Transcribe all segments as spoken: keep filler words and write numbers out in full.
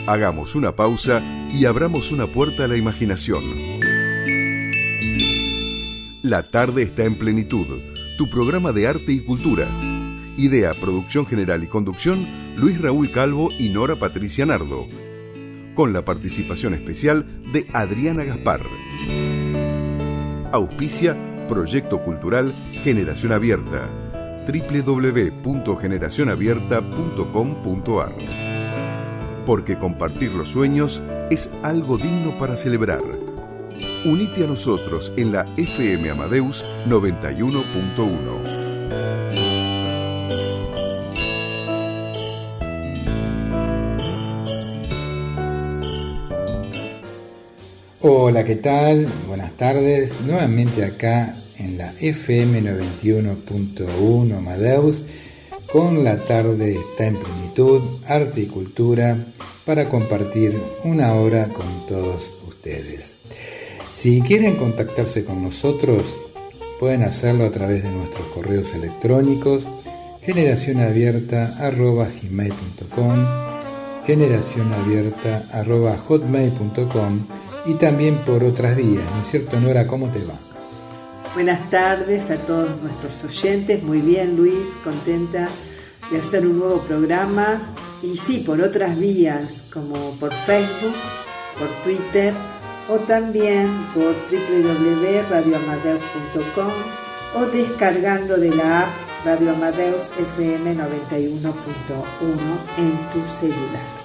Hagamos una pausa y abramos una puerta a la imaginación. La tarde está en plenitud, tu programa de arte y cultura. Idea, producción general y conducción, Luis Raúl Calvo y Nora Patricia Nardo. Con la participación especial de Adriana Gaspar. Auspicia Proyecto Cultural Generación Abierta. doble u doble u doble u punto generación abierta punto com punto a r. Porque compartir los sueños es algo digno para celebrar. Unite a nosotros en la F M Amadeus noventa y uno punto uno. Hola, ¿qué tal? Buenas tardes. Nuevamente acá en la F M noventa y uno punto uno Amadeus, con La tarde está en plenitud, arte y cultura, para compartir una hora con todos ustedes. Si quieren contactarse con nosotros, pueden hacerlo a través de nuestros correos electrónicos, generacionabierta arroba gmail punto com, generacionabierta arroba hotmail punto com, y también por otras vías, ¿no es cierto, Nora? ¿Cómo te va? Buenas tardes a todos nuestros oyentes. Muy bien, Luis, contenta de hacer un nuevo programa. Y sí, por otras vías, como por Facebook, por Twitter, o también por doble u doble u doble u punto radio amadeus punto com, o descargando de la app Radio Amadeus F M noventa y uno punto uno en tu celular.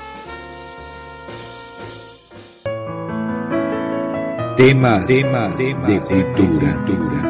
Temas, temas, temas de cultura.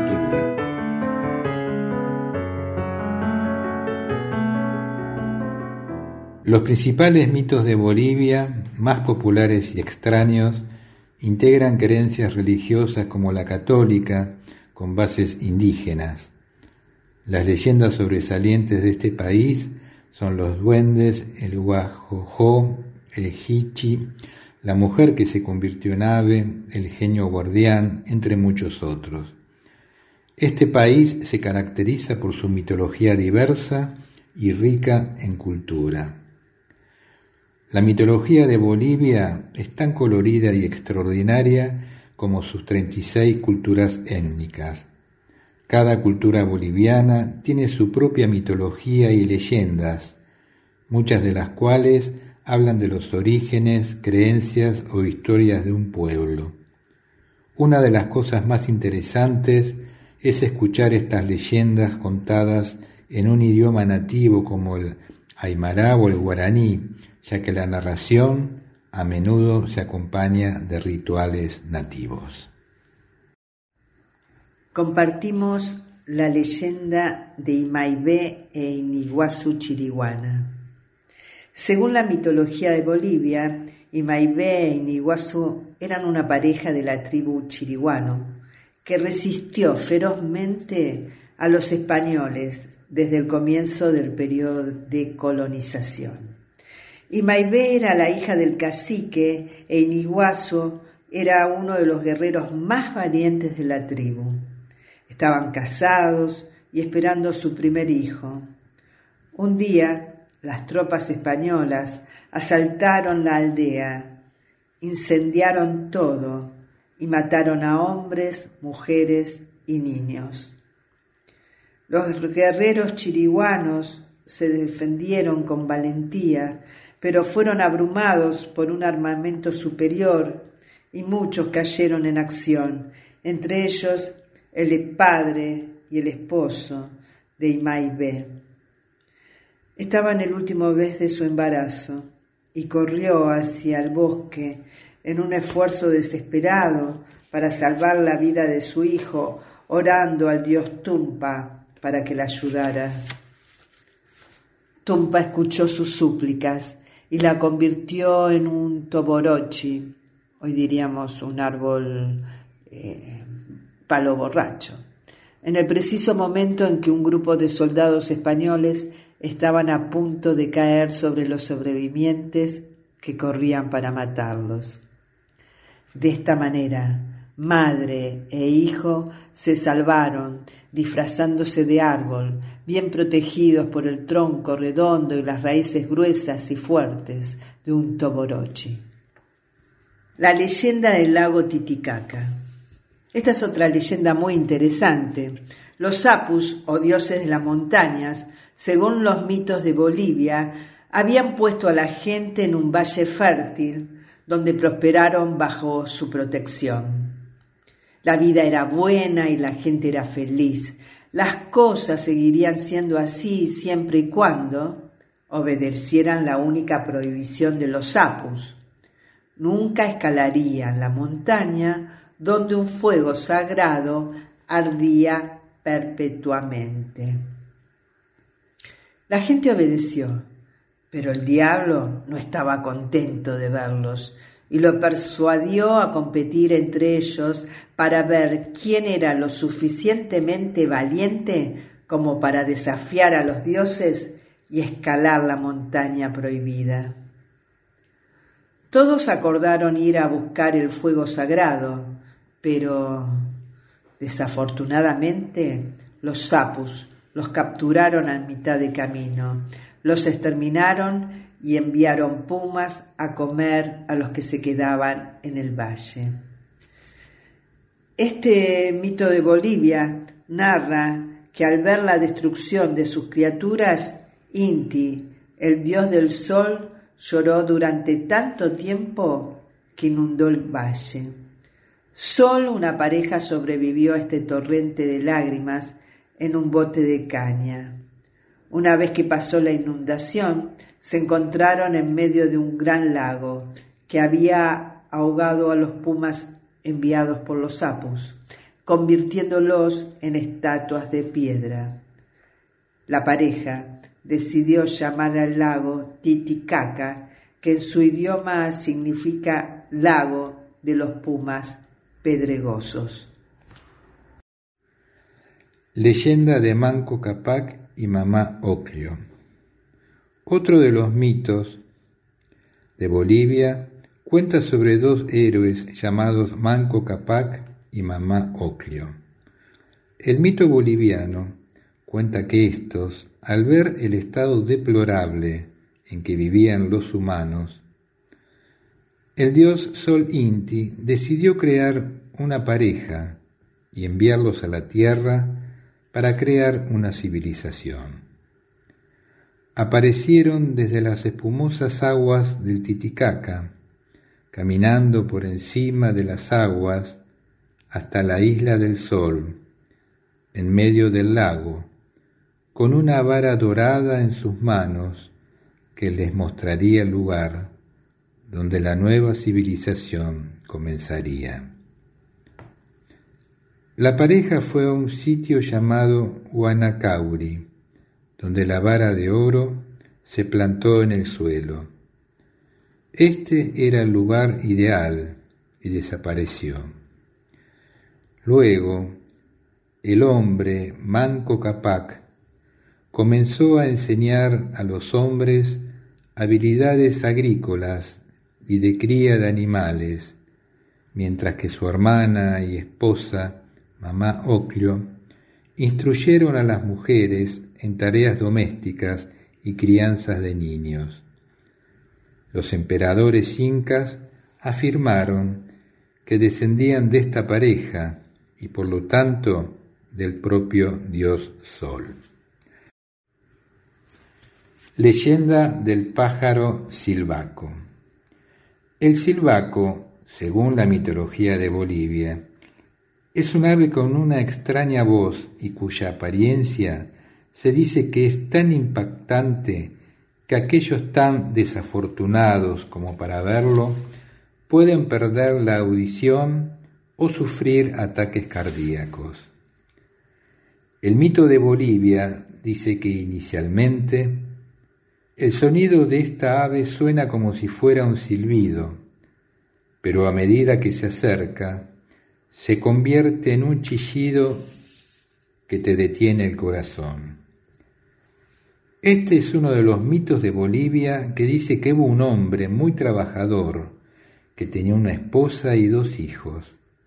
Los principales mitos de Bolivia, más populares y extraños, integran creencias religiosas como la católica, con bases indígenas. Las leyendas sobresalientes de este país son los duendes, el guajojó, el jichi, la mujer que se convirtió en ave, el genio guardián, entre muchos otros. Este país se caracteriza por su mitología diversa y rica en cultura. La mitología de Bolivia es tan colorida y extraordinaria como sus treinta y seis culturas étnicas. Cada cultura boliviana tiene su propia mitología y leyendas, muchas de las cuales hablan de los orígenes, creencias o historias de un pueblo. Una de las cosas más interesantes es escuchar estas leyendas contadas en un idioma nativo como el aymara o el guaraní, ya que la narración a menudo se acompaña de rituales nativos. Compartimos la leyenda de Imaybé e Iniguazú Chiriguana. Según la mitología de Bolivia, Imaybé e Iniguazú eran una pareja de la tribu chiriguano que resistió ferozmente a los españoles desde el comienzo del periodo de colonización. Imaybé era la hija del cacique e Iniguazú era uno de los guerreros más valientes de la tribu. Estaban casados y esperando su primer hijo. Un día, las tropas españolas asaltaron la aldea, incendiaron todo y mataron a hombres, mujeres y niños. Los guerreros chiriguanos se defendieron con valentía, pero fueron abrumados por un armamento superior y muchos cayeron en acción, entre ellos el padre y el esposo de Imaybé. Estaba en el último mes de su embarazo y corrió hacia el bosque en un esfuerzo desesperado para salvar la vida de su hijo, orando al dios Tumpa para que la ayudara. Tumpa escuchó sus súplicas y la convirtió en un toborochi, hoy diríamos un árbol eh, palo borracho, en el preciso momento en que un grupo de soldados españoles estaban a punto de caer sobre los sobrevivientes que corrían para matarlos. De esta manera, madre e hijo se salvaron disfrazándose de árbol, bien protegidos por el tronco redondo y las raíces gruesas y fuertes de un toborochi. La leyenda del lago Titicaca. Esta es otra leyenda muy interesante. Los apus, o dioses de las montañas, según los mitos de Bolivia, habían puesto a la gente en un valle fértil donde prosperaron bajo su protección. La vida era buena y la gente era feliz. Las cosas seguirían siendo así siempre y cuando obedecieran la única prohibición de los apus. Nunca escalarían la montaña donde un fuego sagrado ardía perpetuamente. La gente obedeció, pero el diablo no estaba contento de verlos y lo persuadió a competir entre ellos para ver quién era lo suficientemente valiente como para desafiar a los dioses y escalar la montaña prohibida. Todos acordaron ir a buscar el fuego sagrado, pero desafortunadamente los sapus los capturaron a mitad de camino, los exterminaron y enviaron pumas a comer a los que se quedaban en el valle. Este mito de Bolivia narra que al ver la destrucción de sus criaturas, Inti, el dios del sol, lloró durante tanto tiempo que inundó el valle. Solo una pareja sobrevivió a este torrente de lágrimas en un bote de caña. Una vez que pasó la inundación, se encontraron en medio de un gran lago que había ahogado a los pumas enviados por los apus, convirtiéndolos en estatuas de piedra. La pareja decidió llamar al lago Titicaca, que en su idioma significa lago de los pumas pedregosos. Leyenda de Manco Cápac y Mamá Ocllo. Otro de los mitos de Bolivia cuenta sobre dos héroes llamados Manco Cápac y Mamá Ocllo. El mito boliviano cuenta que estos, al ver el estado deplorable en que vivían los humanos, el dios Sol Inti decidió crear una pareja y enviarlos a la tierra para crear una civilización. Aparecieron desde las espumosas aguas del Titicaca, caminando por encima de las aguas hasta la isla del Sol, en medio del lago, con una vara dorada en sus manos que les mostraría el lugar donde la nueva civilización comenzaría. La pareja fue a un sitio llamado Huanacauri, donde la vara de oro se plantó en el suelo. Este era el lugar ideal y desapareció. Luego, el hombre Manco Cápac comenzó a enseñar a los hombres habilidades agrícolas y de cría de animales, mientras que su hermana y esposa, Mamá Ocllo, instruyeron a las mujeres en tareas domésticas y crianzas de niños. Los emperadores incas afirmaron que descendían de esta pareja y por lo tanto del propio dios Sol. Leyenda del pájaro silvaco. El silvaco, según la mitología de Bolivia, es un ave con una extraña voz y cuya apariencia se dice que es tan impactante que aquellos tan desafortunados como para verlo pueden perder la audición o sufrir ataques cardíacos. El mito de Bolivia dice que inicialmente el sonido de esta ave suena como si fuera un silbido, pero a medida que se acerca, se convierte en un chillido que te detiene el corazón. Este es uno de los mitos de Bolivia que dice que hubo un hombre muy trabajador que tenía una esposa y dos hijos.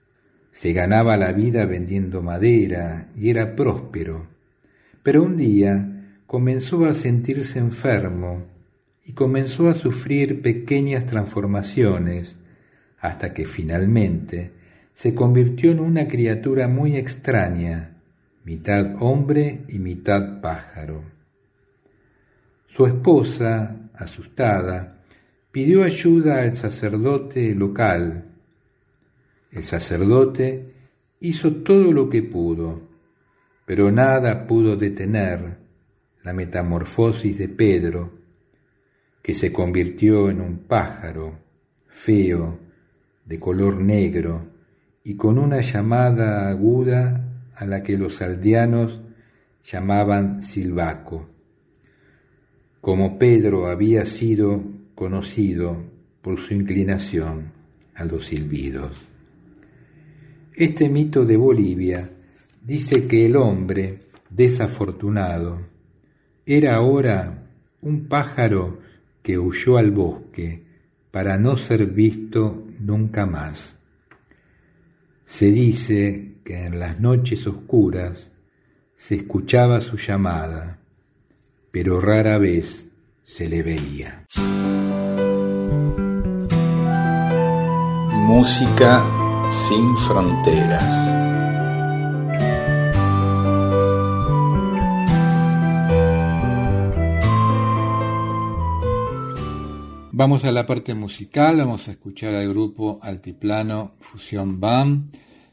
Se ganaba la vida vendiendo madera y era próspero, pero un día comenzó a sentirse enfermo y comenzó a sufrir pequeñas transformaciones hasta que finalmente se convirtió en una criatura muy extraña, mitad hombre y mitad pájaro. Su esposa, asustada, pidió ayuda al sacerdote local. El sacerdote hizo todo lo que pudo, pero nada pudo detener la metamorfosis de Pedro, que se convirtió en un pájaro feo, de color negro y con una llamada aguda a la que los aldeanos llamaban silbaco. Como Pedro había sido conocido por su inclinación a los silbidos. Este mito de Bolivia dice que el hombre desafortunado era ahora un pájaro que huyó al bosque para no ser visto nunca más. Se dice que en las noches oscuras se escuchaba su llamada, pero rara vez se le veía. Música sin fronteras. Vamos a la parte musical, vamos a escuchar al grupo Altiplano Fusión Band,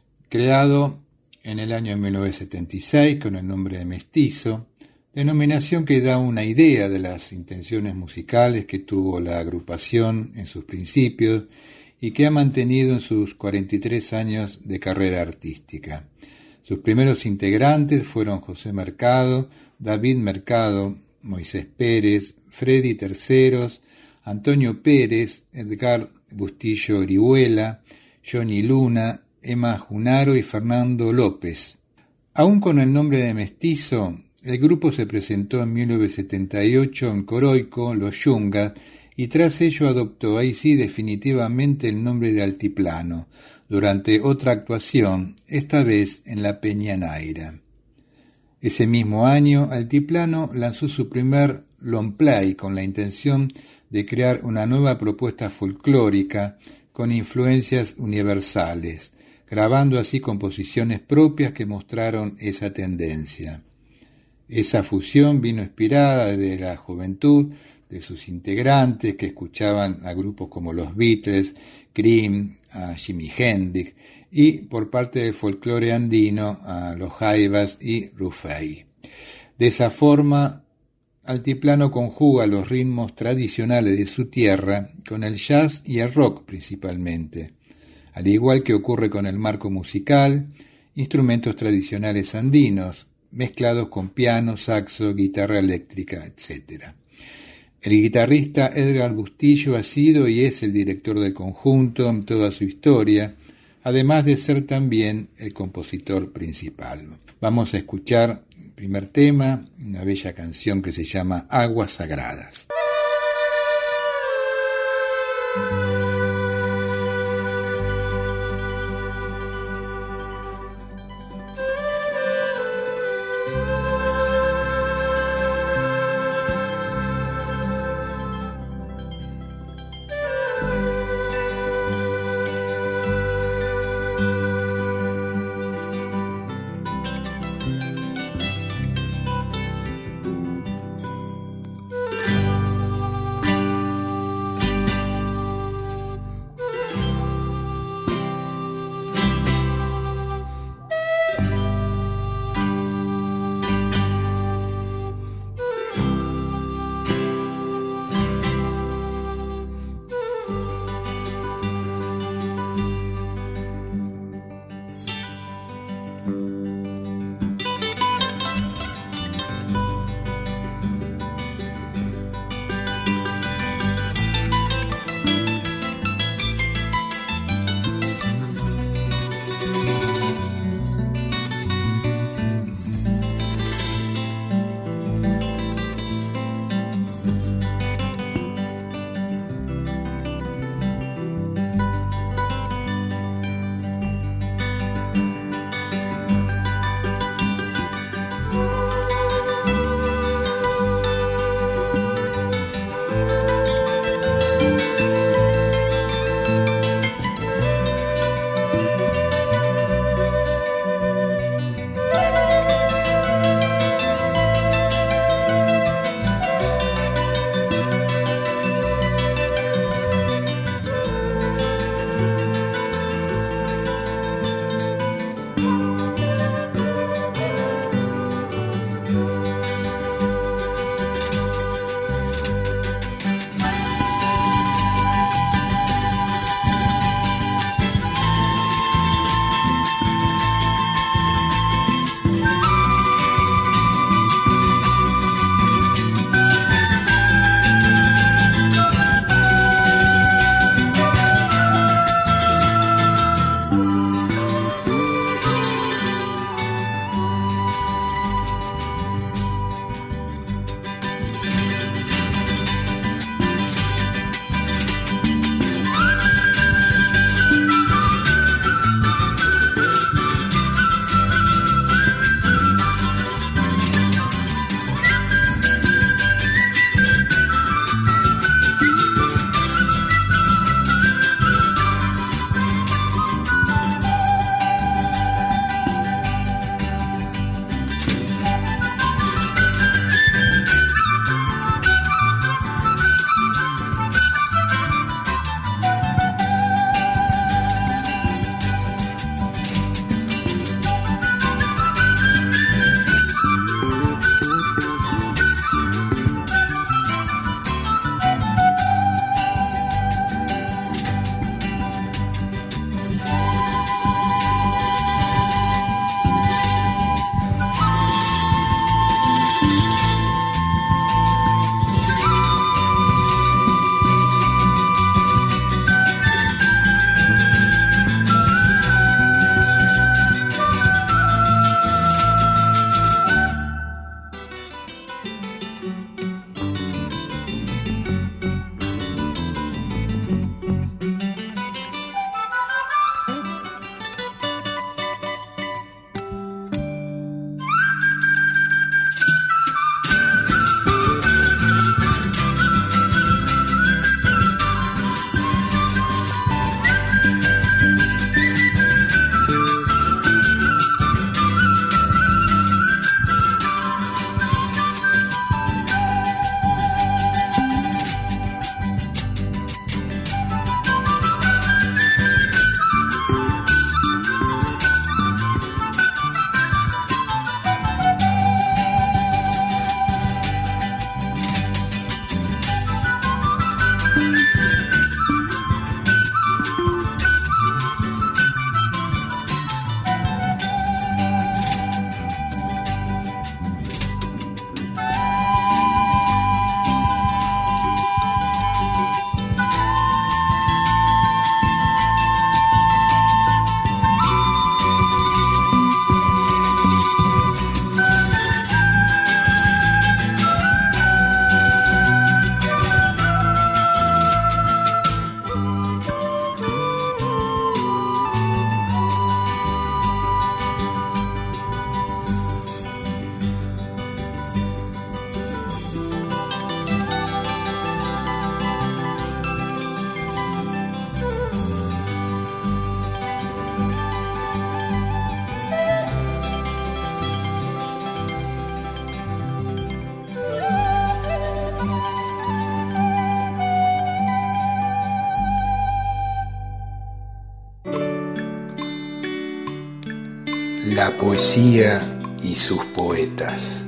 creado en el año mil novecientos setenta y seis con el nombre de Mestizo, denominación que da una idea de las intenciones musicales que tuvo la agrupación en sus principios y que ha mantenido en sus cuarenta y tres años de carrera artística. Sus primeros integrantes fueron José Mercado, David Mercado, Moisés Pérez, Freddy Terceros, Antonio Pérez, Edgar Bustillo Orihuela, Johnny Luna, Emma Junaro y Fernando López. Aún con el nombre de Mestizo, el grupo se presentó en mil novecientos setenta y ocho en Coroico, Los Yungas, y tras ello adoptó ahí sí definitivamente el nombre de Altiplano, durante otra actuación, esta vez en la Peña Naira. Ese mismo año, Altiplano lanzó su primer long play con la intención de crear una nueva propuesta folclórica con influencias universales, grabando así composiciones propias que mostraron esa tendencia. Esa fusión vino inspirada de la juventud de sus integrantes que escuchaban a grupos como los Beatles, Cream, a Jimi Hendrix y por parte del folclore andino a los Jaivas y Rufai. De esa forma, Altiplano conjuga los ritmos tradicionales de su tierra con el jazz y el rock principalmente, al igual que ocurre con el marco musical, instrumentos tradicionales andinos, mezclados con piano, saxo, guitarra eléctrica, etcétera. El guitarrista Edgar Bustillo ha sido y es el director del conjunto en toda su historia, además de ser también el compositor principal. Vamos a escuchar el primer tema, una bella canción que se llama Aguas Sagradas. La poesía y sus poetas.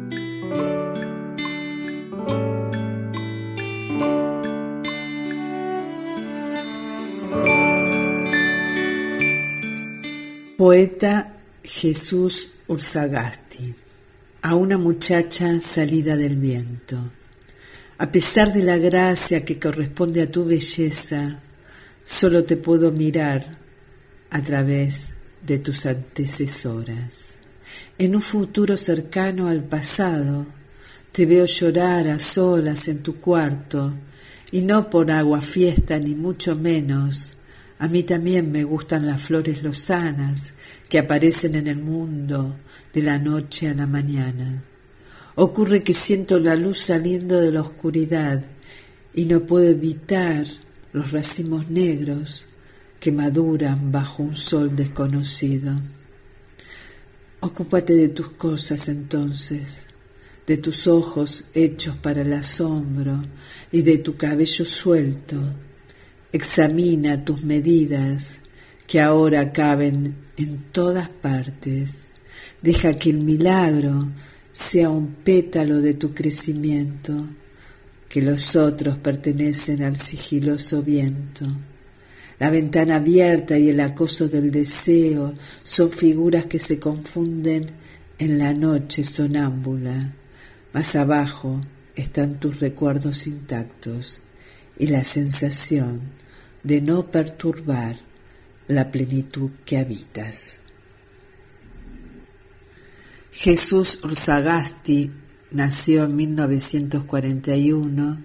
Poeta Jesús Urzagasti. A una muchacha salida del viento. A pesar de la gracia que corresponde a tu belleza, solo te puedo mirar a través de tus antecesoras. En un futuro cercano al pasado, te veo llorar a solas en tu cuarto, y no por aguafiesta ni mucho menos. A mí también me gustan las flores lozanas que aparecen en el mundo de la noche a la mañana. Ocurre que siento la luz saliendo de la oscuridad y no puedo evitar los racimos negros que maduran bajo un sol desconocido. Ocúpate de tus cosas entonces, de tus ojos hechos para el asombro y de tu cabello suelto. Examina tus medidas que ahora caben en todas partes. Deja que el milagro sea un pétalo de tu crecimiento, que los otros pertenecen al sigiloso viento. La ventana abierta y el acoso del deseo son figuras que se confunden en la noche sonámbula. Más abajo están tus recuerdos intactos y la sensación de no perturbar la plenitud que habitas. Jesús Urzagasti nació en mil novecientos cuarenta y uno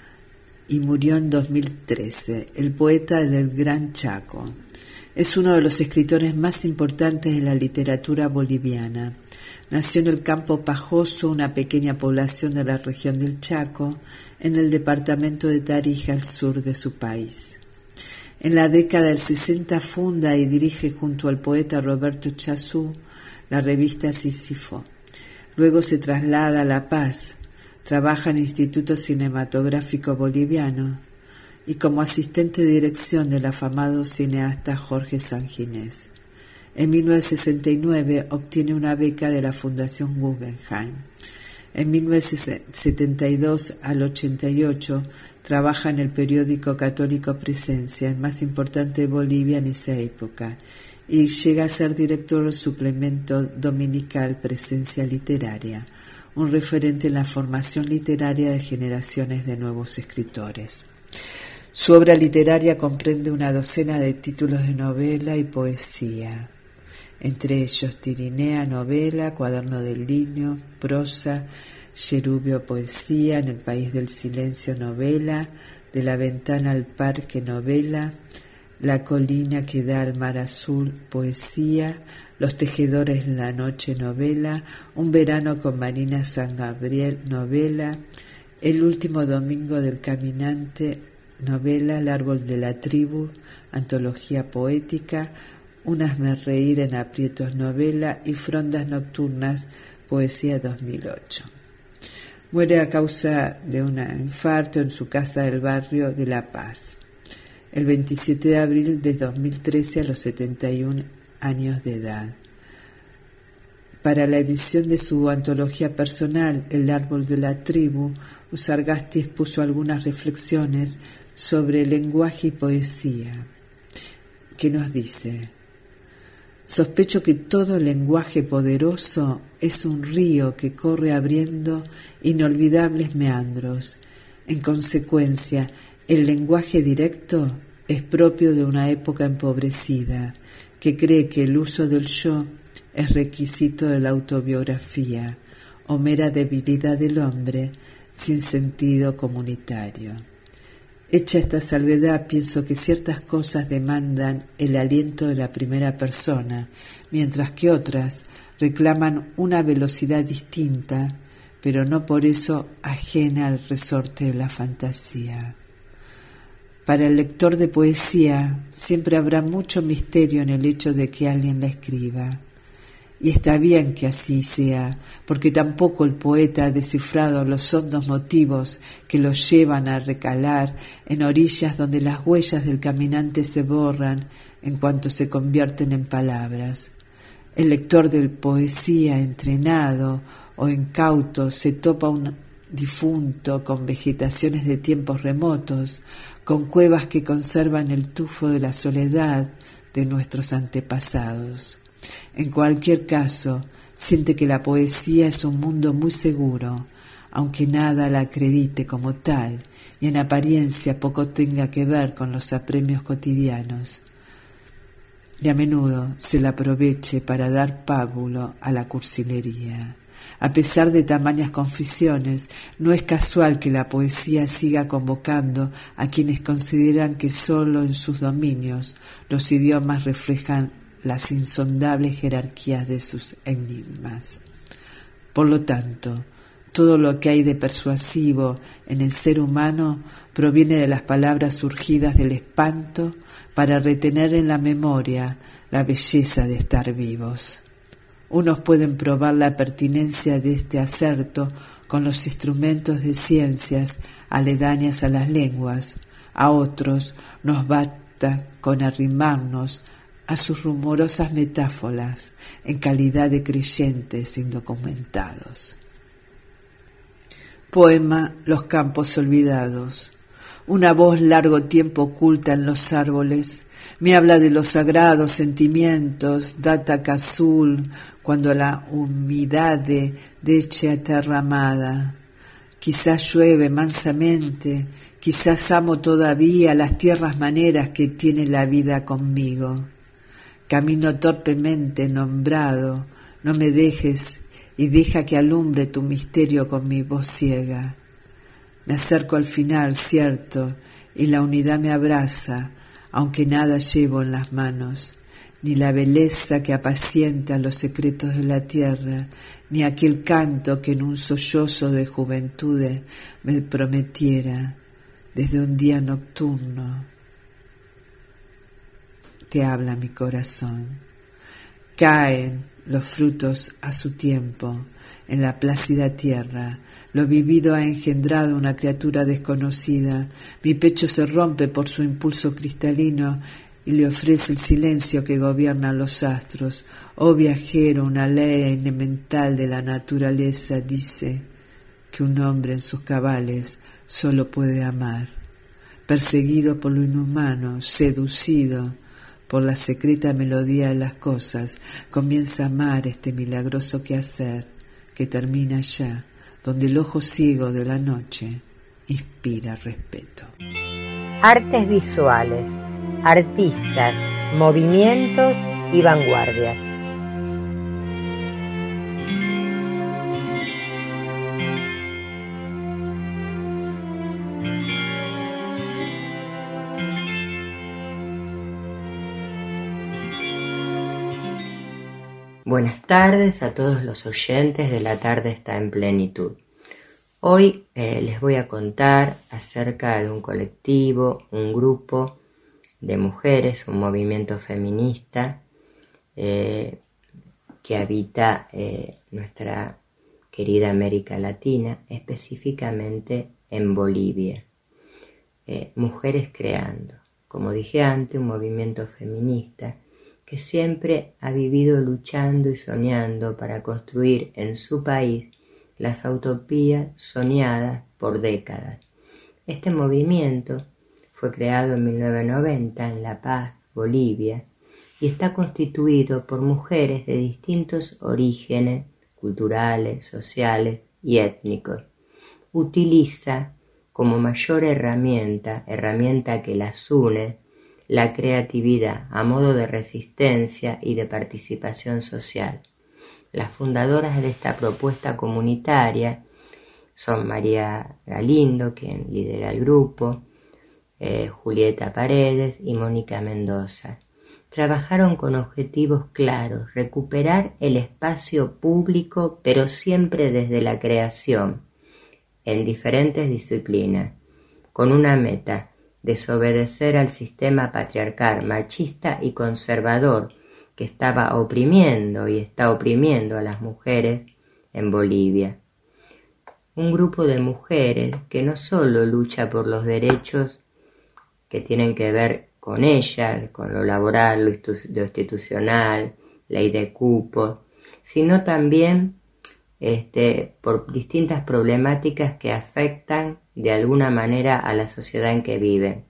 y murió en dos mil trece, el poeta del Gran Chaco. Es uno de los escritores más importantes de la literatura boliviana. Nació en el Campo Pajoso, una pequeña población de la región del Chaco, en el departamento de Tarija, al sur de su país. En la década del sesenta funda y dirige junto al poeta Roberto Chazú la revista Sísifo. Luego se traslada a La Paz, trabaja en el Instituto Cinematográfico Boliviano y como asistente de dirección del afamado cineasta Jorge Sanginés. En mil novecientos sesenta y nueve obtiene una beca de la Fundación Guggenheim. En mil novecientos setenta y dos al ochenta y ocho trabaja en el periódico católico Presencia, el más importante de Bolivia en esa época, y llega a ser director del suplemento dominical Presencia Literaria, un referente en la formación literaria de generaciones de nuevos escritores. Su obra literaria comprende una docena de títulos de novela y poesía, entre ellos Tirinea, novela, Cuaderno del Niño, prosa, Cherubio, poesía, En el País del Silencio, novela, De la Ventana al Parque, novela, La Colina que da al Mar Azul, poesía, Los Tejedores en la Noche, novela, Un Verano con Marina San Gabriel, novela, El Último Domingo del Caminante, novela, El Árbol de la Tribu, antología poética, Un hazme reír en aprietos, novela, y Frondas Nocturnas, poesía dos mil ocho. Muere a causa de un infarto en su casa del barrio de La Paz, el veintisiete de abril de dos mil trece a los setenta y un años de edad. Para la edición de su antología personal, El Árbol de la Tribu, Urzagasti expuso algunas reflexiones sobre lenguaje y poesía, que nos dice: sospecho que todo lenguaje poderoso es un río que corre abriendo inolvidables meandros. En consecuencia, el lenguaje directo es propio de una época empobrecida, que cree que el uso del yo es requisito de la autobiografía o mera debilidad del hombre sin sentido comunitario. Hecha esta salvedad, pienso que ciertas cosas demandan el aliento de la primera persona, mientras que otras reclaman una velocidad distinta, pero no por eso ajena al resorte de la fantasía. Para el lector de poesía siempre habrá mucho misterio en el hecho de que alguien la escriba. Y está bien que así sea, porque tampoco el poeta ha descifrado los hondos motivos que lo llevan a recalar en orillas donde las huellas del caminante se borran en cuanto se convierten en palabras. El lector de poesía entrenado o incauto se topa un difunto con vegetaciones de tiempos remotos, con cuevas que conservan el tufo de la soledad de nuestros antepasados. En cualquier caso, siente que la poesía es un mundo muy seguro, aunque nada la acredite como tal y en apariencia poco tenga que ver con los apremios cotidianos, y a menudo se la aproveche para dar pábulo a la cursilería. A pesar de tamañas confusiones, no es casual que la poesía siga convocando a quienes consideran que solo en sus dominios los idiomas reflejan las insondables jerarquías de sus enigmas. Por lo tanto, todo lo que hay de persuasivo en el ser humano proviene de las palabras surgidas del espanto para retener en la memoria la belleza de estar vivos. Unos pueden probar la pertinencia de este acerto con los instrumentos de ciencias aledañas a las lenguas, a otros nos basta con arrimarnos a sus rumorosas metáforas en calidad de creyentes indocumentados. Poema Los campos olvidados. Una voz largo tiempo oculta en los árboles me habla de los sagrados sentimientos data azul cuando la humedad deche a terra amada. Quizás llueve mansamente, quizás amo todavía las tierras maneras que tiene la vida conmigo. Camino torpemente nombrado, no me dejes y deja que alumbre tu misterio con mi voz ciega. Me acerco al final, cierto, y la unidad me abraza, aunque nada llevo en las manos, ni la belleza que apacienta los secretos de la tierra, ni aquel canto que en un sollozo de juventud me prometiera desde un día nocturno. Te habla mi corazón. Caen los frutos a su tiempo en la plácida tierra. Lo vivido ha engendrado una criatura desconocida. Mi pecho se rompe por su impulso cristalino y le ofrece el silencio que gobierna los astros. Oh viajero, una ley elemental de la naturaleza dice que un hombre en sus cabales solo puede amar. Perseguido por lo inhumano, seducido por la secreta melodía de las cosas, comienza a amar este milagroso quehacer que termina allá, donde el ojo ciego de la noche inspira respeto. Artes visuales, artistas, movimientos y vanguardias. Buenas tardes a todos los oyentes de La Tarde Está en Plenitud. Hoy eh, les voy a contar acerca de un colectivo, un grupo de mujeres, un movimiento feminista eh, que habita eh, nuestra querida América Latina, específicamente en Bolivia. Eh, Mujeres Creando, como dije antes, un movimiento feminista que siempre ha vivido luchando y soñando para construir en su país las utopías soñadas por décadas. Este movimiento fue creado en mil novecientos noventa en La Paz, Bolivia, y está constituido por mujeres de distintos orígenes culturales, sociales y étnicos. Utiliza como mayor herramienta, herramienta que las une, la creatividad a modo de resistencia y de participación social. Las fundadoras de esta propuesta comunitaria son María Galindo, quien lidera el grupo, eh, Julieta Paredes y Mónica Mendoza. Trabajaron con objetivos claros: recuperar el espacio público, pero siempre desde la creación, en diferentes disciplinas, con una meta: desobedecer al sistema patriarcal, machista y conservador que estaba oprimiendo y está oprimiendo a las mujeres en Bolivia. Un grupo de mujeres que no solo lucha por los derechos que tienen que ver con ellas, con lo laboral, lo institucional, ley de cupo, sino también este, por distintas problemáticas que afectan de alguna manera a la sociedad en que viven.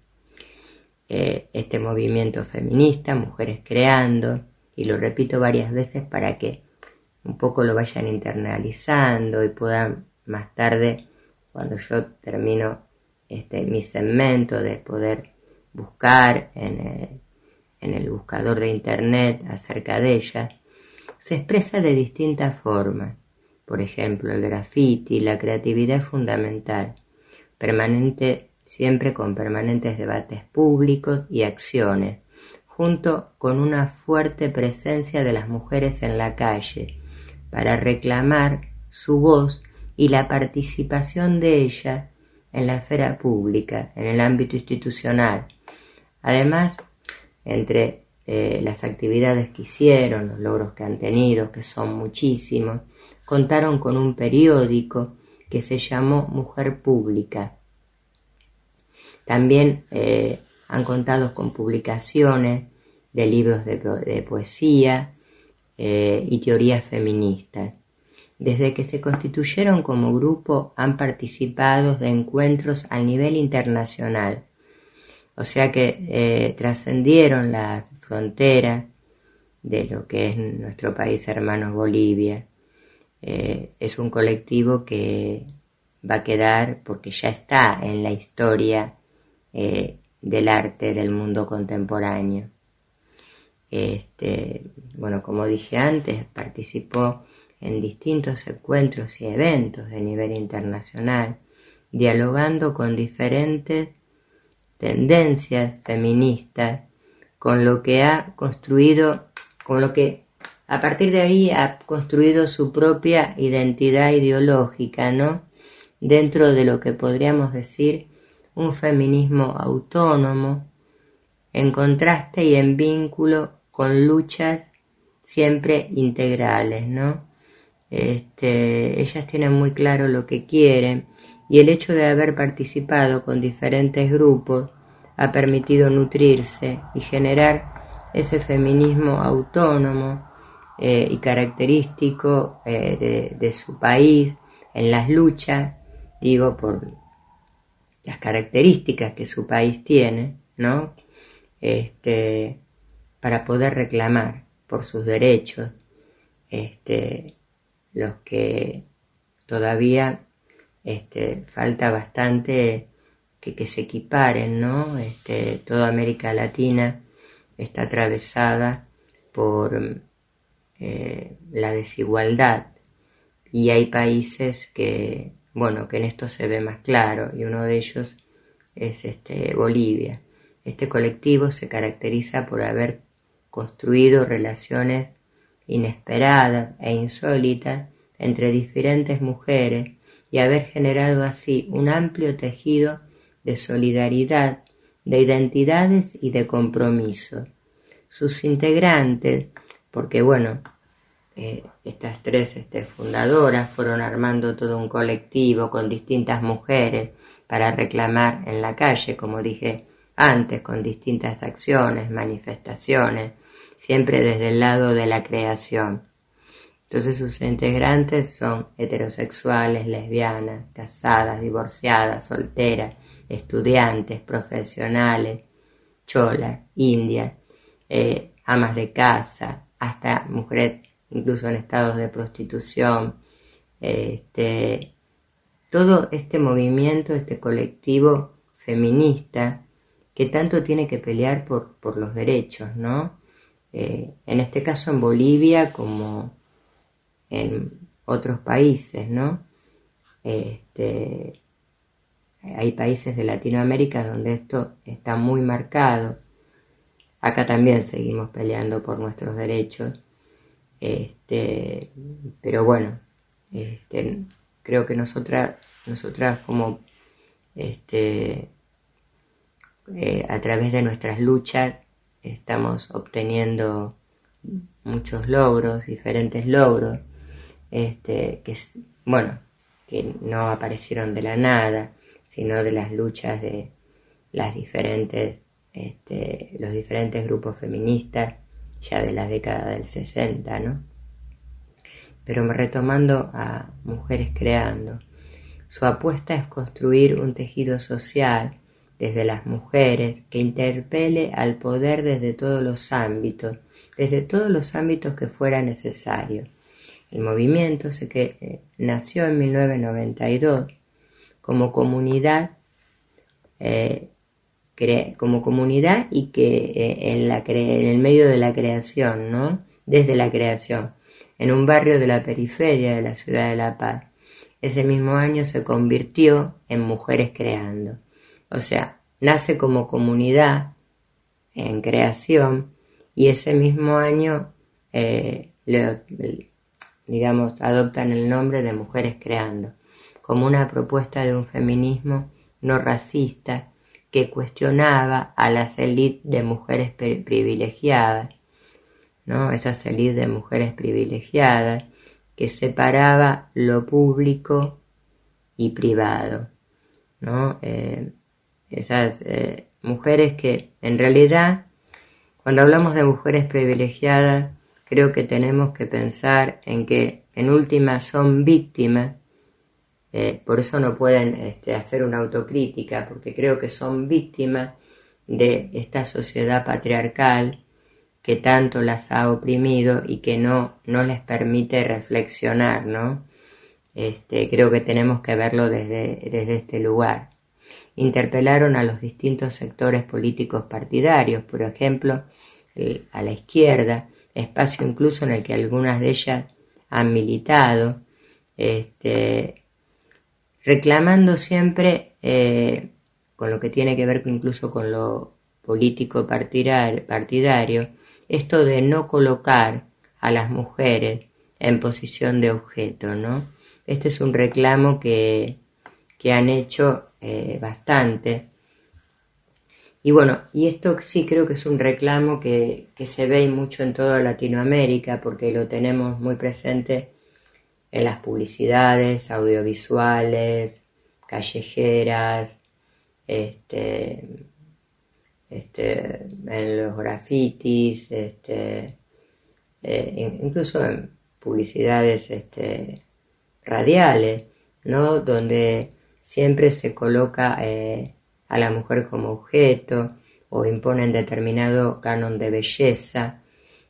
Eh, este movimiento feminista, Mujeres Creando, y lo repito varias veces para que un poco lo vayan internalizando y puedan más tarde, cuando yo termino este, mi segmento, de poder buscar en el, en el buscador de internet acerca de ella, se expresa de distintas formas. Por ejemplo, el graffiti, la creatividad es fundamental, permanente, siempre con permanentes debates públicos y acciones, junto con una fuerte presencia de las mujeres en la calle, para reclamar su voz y la participación de ellas en la esfera pública, en el ámbito institucional. Además, entre eh, las actividades que hicieron, los logros que han tenido, que son muchísimos, contaron con un periódico que se llamó Mujer Pública. También eh, han contado con publicaciones de libros de, de poesía eh, y teorías feministas. Desde que se constituyeron como grupo han participado de encuentros a nivel internacional, o sea que eh, trascendieron las fronteras de lo que es nuestro país hermano Bolivia. Eh, es un colectivo que va a quedar porque ya está en la historia eh, del arte del mundo contemporáneo. Este, bueno, como dije antes, participó en distintos encuentros y eventos de nivel internacional, dialogando con diferentes tendencias feministas, con lo que ha construido, con lo que a partir de ahí ha construido su propia identidad ideológica, ¿no? Dentro de lo que podríamos decir un feminismo autónomo, en contraste y en vínculo con luchas siempre integrales, ¿no? Este, ellas tienen muy claro lo que quieren, y el hecho de haber participado con diferentes grupos ha permitido nutrirse y generar ese feminismo autónomo eh, y característico eh, de, de su país en las luchas, digo, por las características que su país tiene, ¿no? Este, para poder reclamar por sus derechos, este, los que todavía este, falta bastante que, que se equiparen, ¿no? Este, toda América Latina está atravesada por eh, la desigualdad, y hay países que, bueno, que en esto se ve más claro, y uno de ellos es este, Bolivia. Este colectivo se caracteriza por haber construido relaciones inesperadas e insólitas entre diferentes mujeres y haber generado así un amplio tejido de solidaridad, de identidades y de compromiso. Sus integrantes, porque bueno, eh, estas tres este, fundadoras fueron armando todo un colectivo con distintas mujeres para reclamar en la calle, como dije antes, con distintas acciones, manifestaciones, siempre desde el lado de la creación. Entonces sus integrantes son heterosexuales, lesbianas, casadas, divorciadas, solteras, estudiantes, profesionales, cholas, indias, eh, amas de casa, hasta mujeres incluso en estados de prostitución. Este, todo este movimiento, este colectivo feminista que tanto tiene que pelear por, por los derechos, ¿no? Eh, en este caso en Bolivia como en otros países, ¿no? Este, hay países de Latinoamérica donde esto está muy marcado. Acá también seguimos peleando por nuestros derechos, este, pero bueno, este, creo que nosotras, nosotras como este, eh, a través de nuestras luchas estamos obteniendo muchos logros, diferentes logros, este, que bueno, que no aparecieron de la nada, sino de las luchas de las diferentes, este, los diferentes grupos feministas ya de la década del sesenta, ¿no? Pero retomando a Mujeres Creando, su apuesta es construir un tejido social desde las mujeres que interpele al poder desde todos los ámbitos, desde todos los ámbitos que fuera necesario. El movimiento se que, eh, nació en mil novecientos noventa y dos como comunidad, eh, cre- como comunidad y que eh, en, la cre- en el medio de la creación, ¿no? Desde la creación, en un barrio de la periferia de la ciudad de La Paz. Ese mismo año se convirtió en Mujeres Creando. O sea, nace como comunidad en creación y ese mismo año eh, le, digamos, adoptan el nombre de Mujeres Creando, como una propuesta de un feminismo no racista que cuestionaba a las élites de mujeres privilegiadas, ¿no? Esas élites de mujeres privilegiadas que separaba lo público y privado, ¿no? Eh, esas eh, mujeres que en realidad, cuando hablamos de mujeres privilegiadas, creo que tenemos que pensar en que en última son víctimas, eh, por eso no pueden este, hacer una autocrítica, porque creo que son víctimas de esta sociedad patriarcal que tanto las ha oprimido y que no, no les permite reflexionar, ¿no? Este, creo que tenemos que verlo desde, desde este lugar. Interpelaron a los distintos sectores políticos partidarios, por ejemplo, eh, a la izquierda, espacio incluso en el que algunas de ellas han militado, este, reclamando siempre, eh, con lo que tiene que ver incluso con lo político partidario, partidario, esto de no colocar a las mujeres en posición de objeto, ¿no? Este es un reclamo que, que han hecho eh, bastante. Y bueno, y esto sí creo que es un reclamo que, que se ve mucho en toda Latinoamérica, porque lo tenemos muy presente en las publicidades, audiovisuales, callejeras, este, este, en los grafitis, este, eh, incluso en publicidades este, radiales, ¿no? Donde siempre se coloca eh, a la mujer como objeto o imponen determinado canon de belleza,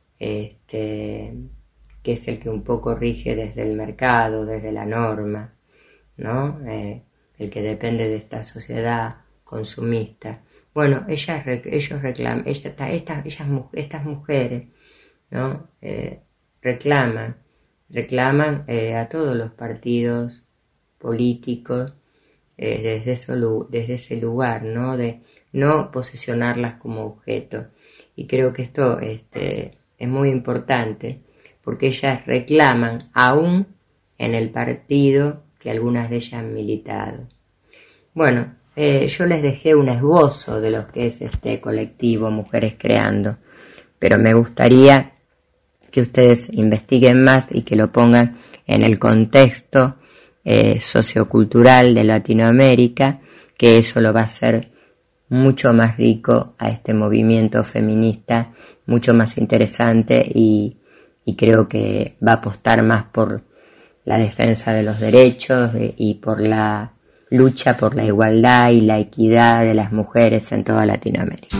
este, que es el que un poco rige desde el mercado, desde la norma, ¿no? Eh, el que depende de esta sociedad consumista. Bueno, ellas, ellos reclaman, esta, esta, ellas, estas mujeres, ¿no? Eh, reclaman, reclaman eh, a todos los partidos políticos eh, desde, eso, desde ese lugar, ¿no? De no posesionarlas como objeto. Y creo que esto este, es muy importante, porque ellas reclaman aún en el partido que algunas de ellas han militado. Bueno, eh, yo les dejé un esbozo de lo que es este colectivo Mujeres Creando, pero me gustaría que ustedes investiguen más y que lo pongan en el contexto eh, sociocultural de Latinoamérica, que eso lo va a hacer mucho más rico a este movimiento feminista, mucho más interesante y, y creo que va a apostar más por la defensa de los derechos de, y por la lucha por la igualdad y la equidad de las mujeres en toda Latinoamérica.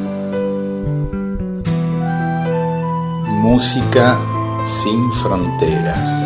Música sin fronteras.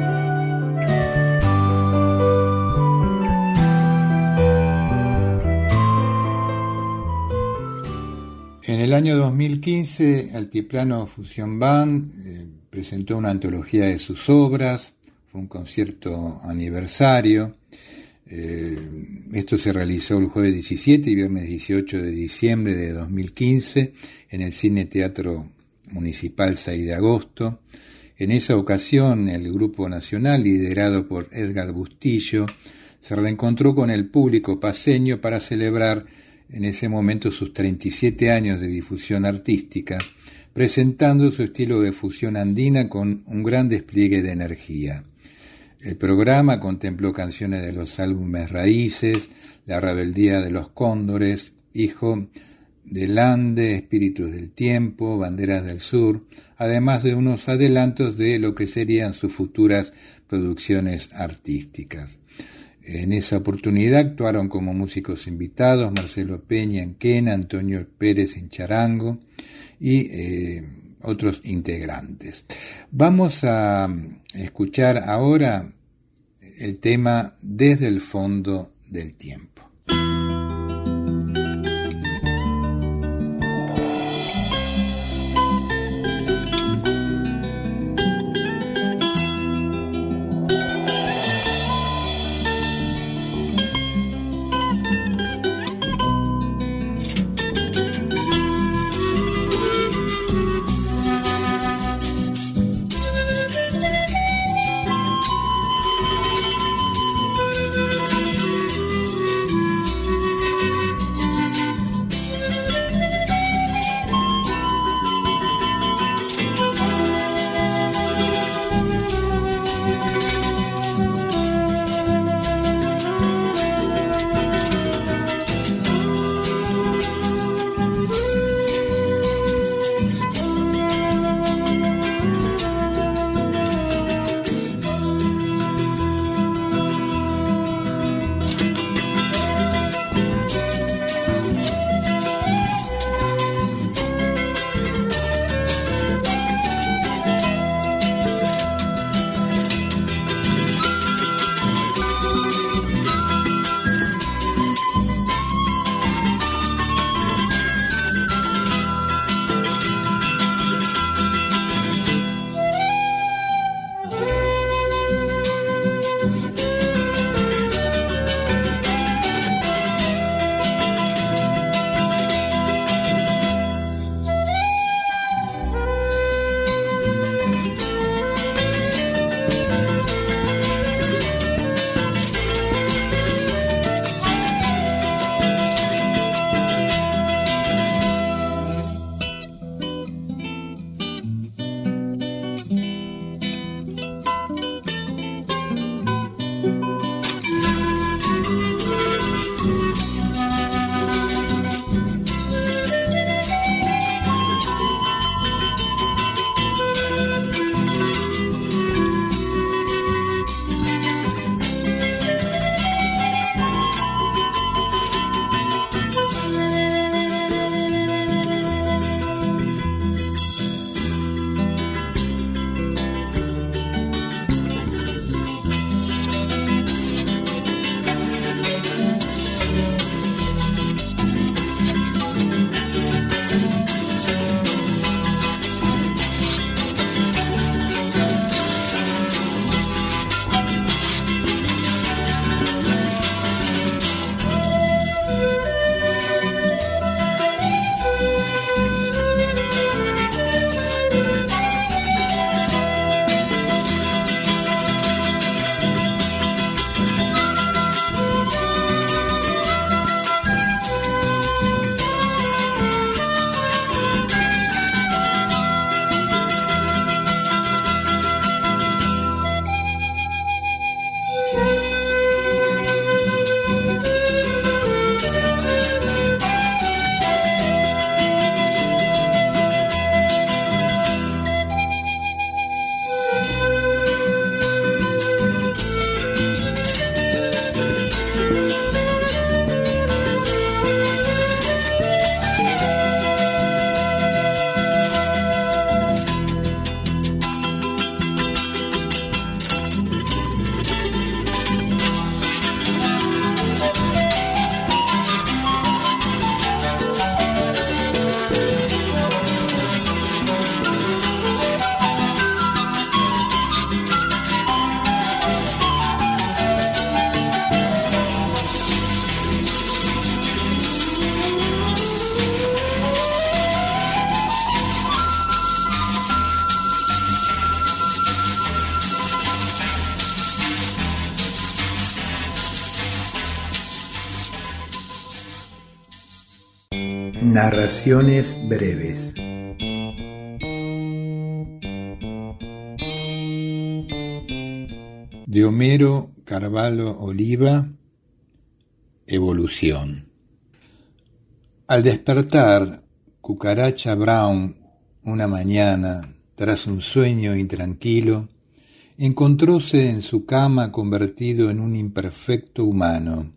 En el año dos mil quince, Altiplano Fusion Band eh, presentó una antología de sus obras, fue un concierto aniversario. Eh, esto se realizó el jueves diecisiete y viernes dieciocho de diciembre de dos mil quince en el Cine Teatro Municipal seis de agosto. En esa ocasión, el Grupo Nacional, liderado por Edgar Bustillo, se reencontró con el público paceño para celebrar en ese momento sus treinta y siete años de difusión artística, presentando su estilo de fusión andina con un gran despliegue de energía. El programa contempló canciones de los álbumes Raíces, La Rebeldía de los Cóndores, Hijo del Ande, Espíritus del Tiempo, Banderas del Sur, además de unos adelantos de lo que serían sus futuras producciones artísticas. En esa oportunidad actuaron como músicos invitados Marcelo Peña en quena, Antonio Pérez en charango y eh, otros integrantes. Vamos a escuchar ahora el tema Desde el fondo del tiempo. Narraciones breves. De Homero Carvalho Oliva, Evolución. Al despertar, Cucaracha Brown, una mañana, tras un sueño intranquilo, encontróse en su cama convertido en un imperfecto humano.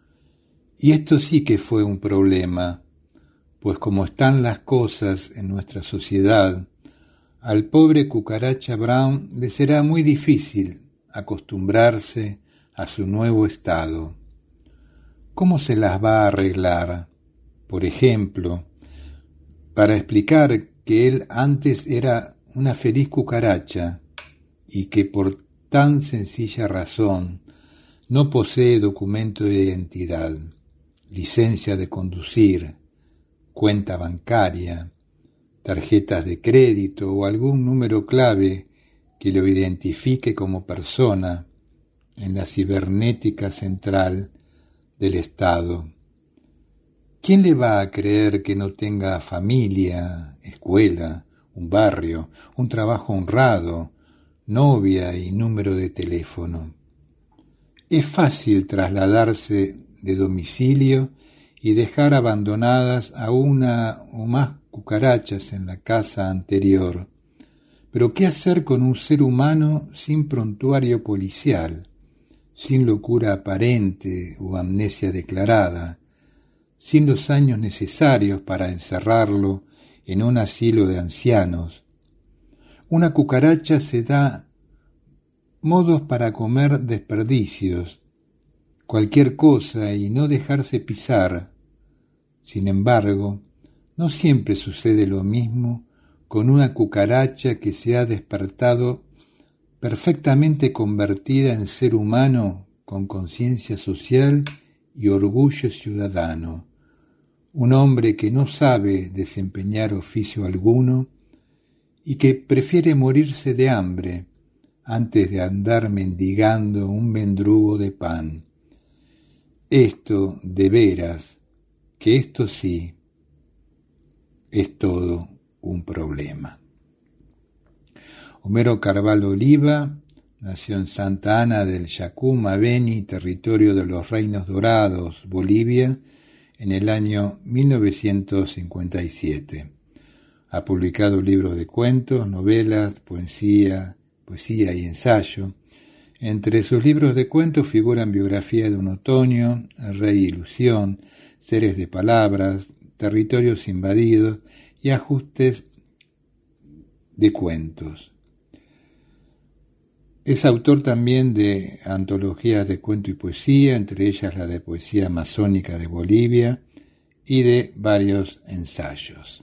Y esto sí que fue un problema, pues como están las cosas en nuestra sociedad, al pobre Cucaracha Brown le será muy difícil acostumbrarse a su nuevo estado. ¿Cómo se las va a arreglar? Por ejemplo, para explicar que él antes era una feliz cucaracha y que por tan sencilla razón no posee documento de identidad, licencia de conducir, cuenta bancaria, tarjetas de crédito o algún número clave que lo identifique como persona en la cibernética central del Estado. ¿Quién le va a creer que no tenga familia, escuela, un barrio, un trabajo honrado, novia y número de teléfono? Es fácil trasladarse de domicilio y dejar abandonadas a una o más cucarachas en la casa anterior. Pero ¿qué hacer con un ser humano sin prontuario policial, sin locura aparente o amnesia declarada, sin los años necesarios para encerrarlo en un asilo de ancianos? Una cucaracha se da modos para comer desperdicios, cualquier cosa y no dejarse pisar. Sin embargo, no siempre sucede lo mismo con una cucaracha que se ha despertado perfectamente convertida en ser humano con conciencia social y orgullo ciudadano. Un hombre que no sabe desempeñar oficio alguno y que prefiere morirse de hambre antes de andar mendigando un mendrugo de pan. Esto, de veras, que esto sí, es todo un problema. Homero Carvalho Oliva nació en Santa Ana del Yacuma, Beni, territorio de los Reinos Dorados, Bolivia, en el año mil novecientos cincuenta y siete. Ha publicado libros de cuentos, novelas, poesía, poesía y ensayo. Entre sus libros de cuentos figuran Biografía de un otoño, El Rey Ilusión, Seres de Palabras, Territorios Invadidos y Ajustes de Cuentos. Es autor también de antologías de cuento y poesía, entre ellas la de Poesía Amazónica de Bolivia, y de varios ensayos.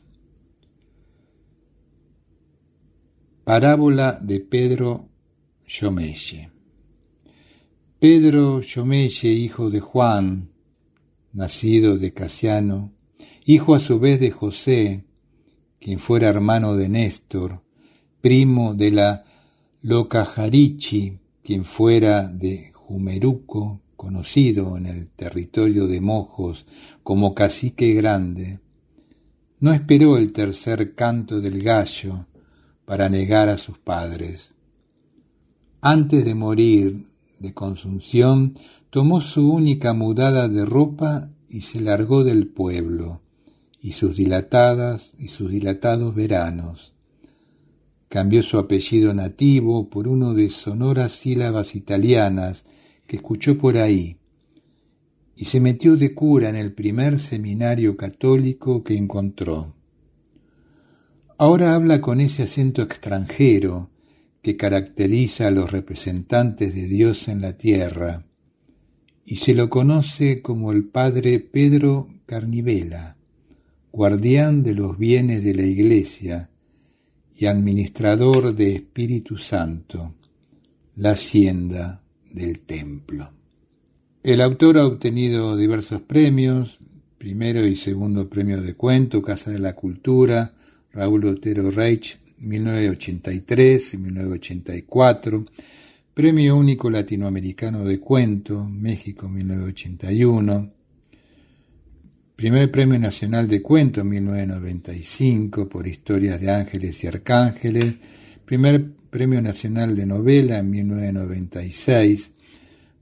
Parábola de Pedro Xomelle. Pedro Xomelle, hijo de Juan, nacido de Casiano, hijo a su vez de José, quien fuera hermano de Néstor, primo de la Locajarichi, quien fuera de Jumeruco, conocido en el territorio de Mojos como Cacique Grande, no esperó el tercer canto del gallo para negar a sus padres. Antes de morir de consunción, tomó su única mudada de ropa y se largó del pueblo y sus dilatadas y sus dilatados veranos. Cambió su apellido nativo por uno de sonoras sílabas italianas que escuchó por ahí y se metió de cura en el primer seminario católico que encontró. Ahora habla con ese acento extranjero que caracteriza a los representantes de Dios en la tierra, y se lo conoce como el padre Pedro Carnivela, guardián de los bienes de la Iglesia y administrador de Espíritu Santo, la hacienda del templo. El autor ha obtenido diversos premios, primero y segundo premio de cuento, Casa de la Cultura, Raúl Otero Reich, mil novecientos ochenta y tres y mil novecientos ochenta y cuatro, Premio Único Latinoamericano de Cuento, México, mil novecientos ochenta y uno, Primer Premio Nacional de Cuento, mil novecientos noventa y cinco, por Historias de Ángeles y Arcángeles, Primer Premio Nacional de Novela, en mil novecientos noventa y seis,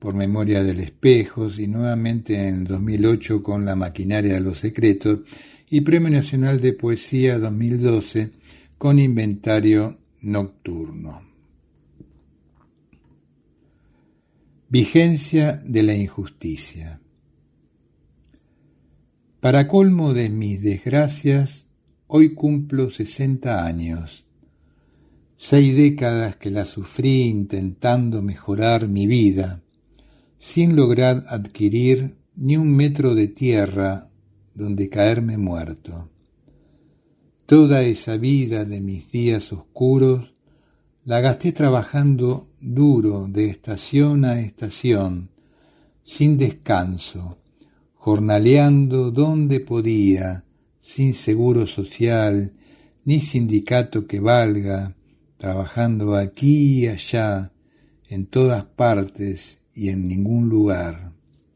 por Memoria del Espejos y nuevamente en dos mil ocho con La Maquinaria de los Secretos y Premio Nacional de Poesía dos mil doce con Inventario Nocturno. Vigencia de la injusticia. Para colmo de mis desgracias, hoy cumplo sesenta años. Seis décadas que la sufrí intentando mejorar mi vida, sin lograr adquirir ni un metro de tierra donde caerme muerto. Toda esa vida de mis días oscuros la gasté trabajando duro de estación a estación, sin descanso, jornaleando donde podía, sin seguro social, ni sindicato que valga, trabajando aquí y allá, en todas partes y en ningún lugar.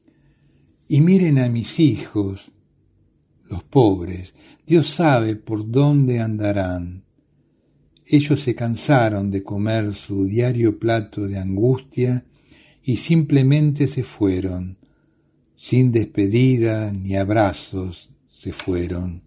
Y miren a mis hijos, los pobres, Dios sabe por dónde andarán. Ellos se cansaron de comer su diario plato de angustia y simplemente se fueron, sin despedida ni abrazos se fueron.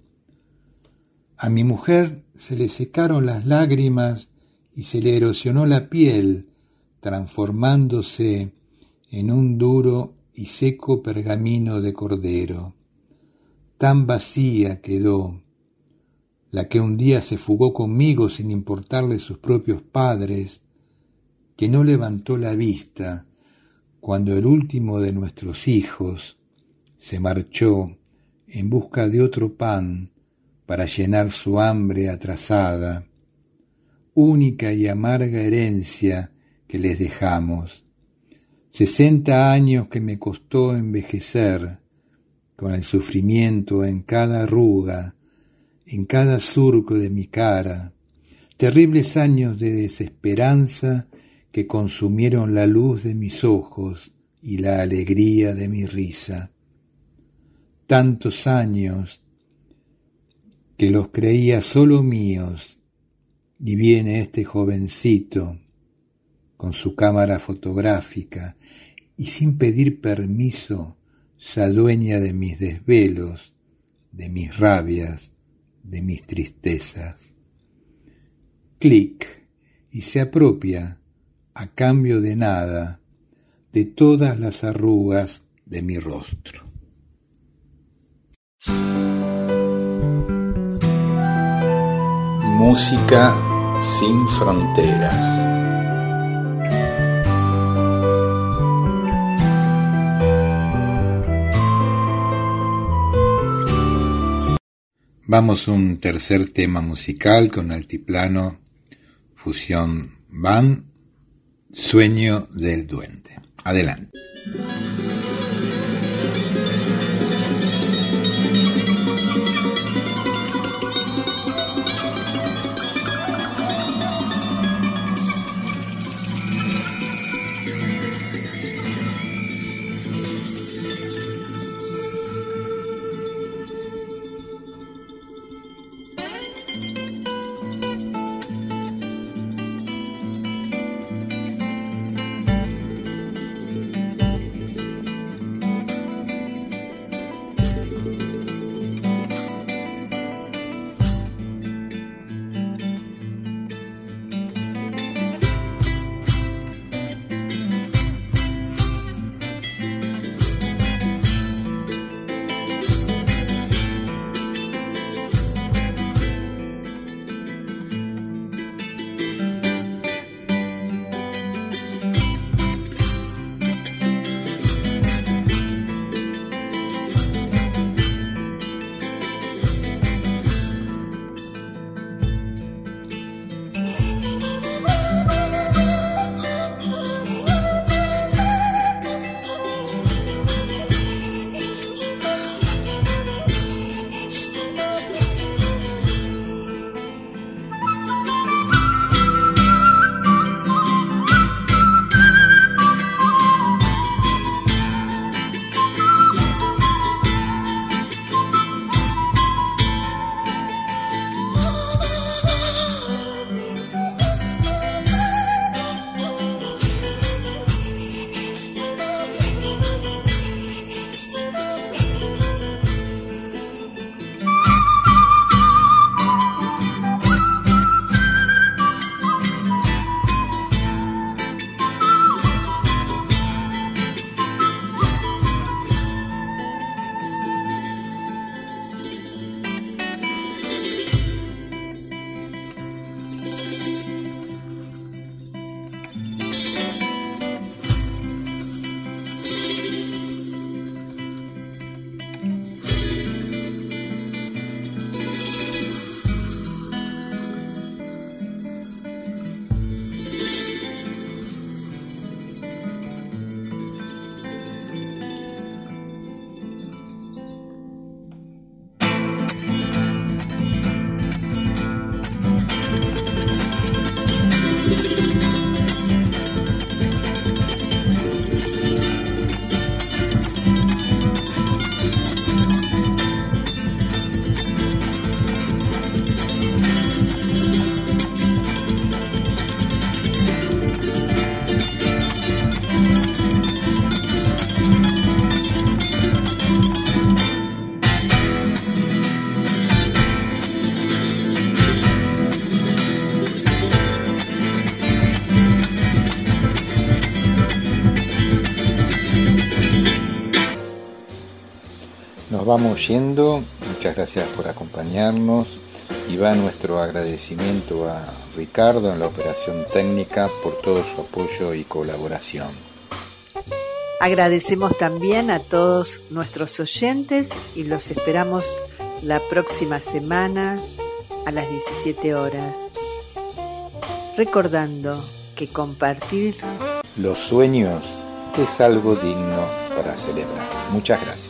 A mi mujer se le secaron las lágrimas y se le erosionó la piel, transformándose en un duro y seco pergamino de cordero. Tan vacía quedó, la que un día se fugó conmigo sin importarle sus propios padres, que no levantó la vista cuando el último de nuestros hijos se marchó en busca de otro pan para llenar su hambre atrasada, única y amarga herencia que les dejamos. Sesenta años que me costó envejecer, con el sufrimiento en cada arruga, en cada surco de mi cara, terribles años de desesperanza que consumieron la luz de mis ojos y la alegría de mi risa. Tantos años que los creía solo míos, y viene este jovencito con su cámara fotográfica y sin pedir permiso se adueña de mis desvelos, de mis rabias, de mis tristezas. Clic, y se apropia, a cambio de nada, de todas las arrugas de mi rostro. Música sin fronteras. Vamos a un tercer tema musical con Altiplano, Fusión Band, Sueño del Duende. Adelante. Nos vamos yendo, muchas gracias por acompañarnos y va nuestro agradecimiento a Ricardo en la operación técnica por todo su apoyo y colaboración. Agradecemos también a todos nuestros oyentes y los esperamos la próxima semana a las diecisiete horas. Recordando que compartir los sueños es algo digno para celebrar. Muchas gracias.